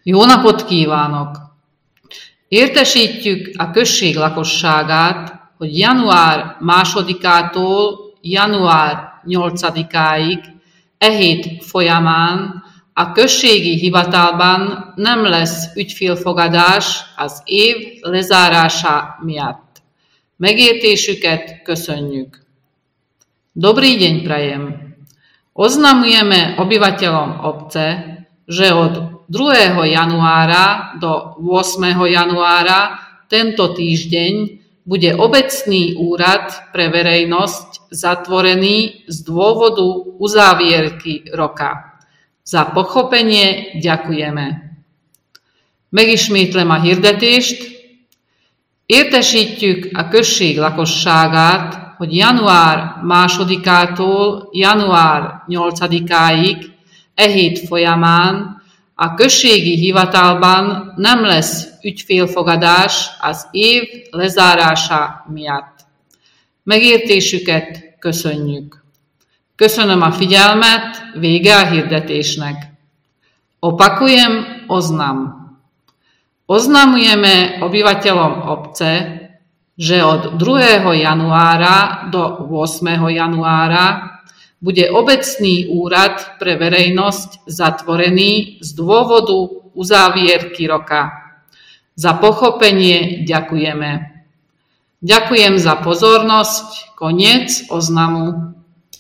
Jó napot kívánok! Értesítjük a község lakosságát, hogy január 2-ától január 8-áig e hét folyamán a községi hivatalban nem lesz ügyfélfogadás az év lezárása miatt. Megértésüket köszönjük. Dobrý deň prajem. Oznamujeme obyvateľom obce, že od 2. januára do 8. januára tento týždeň bude obecný úrad pre verejnosť zatvorený z dôvodu uzávierky roka. Za pochopenie ďakujeme. Megismétlem a hirdetést. Értesítjük a község lakosságát, hogy január 2-ától január 8-áig e hét folyamán a községi hivatalban nem lesz ügyfélfogadás az év lezárása miatt. Megértésüket köszönjük. Köszönöm a figyelmet, vége a hirdetésnek. Opakujem oznam. Oznamujeme obyvateľom obce, že od 2. januára do 8. januára bude obecný úrad pre verejnosť zatvorený z dôvodu uzávierky roka. Za pochopenie ďakujeme. Ďakujem za pozornosť. Koniec oznamu.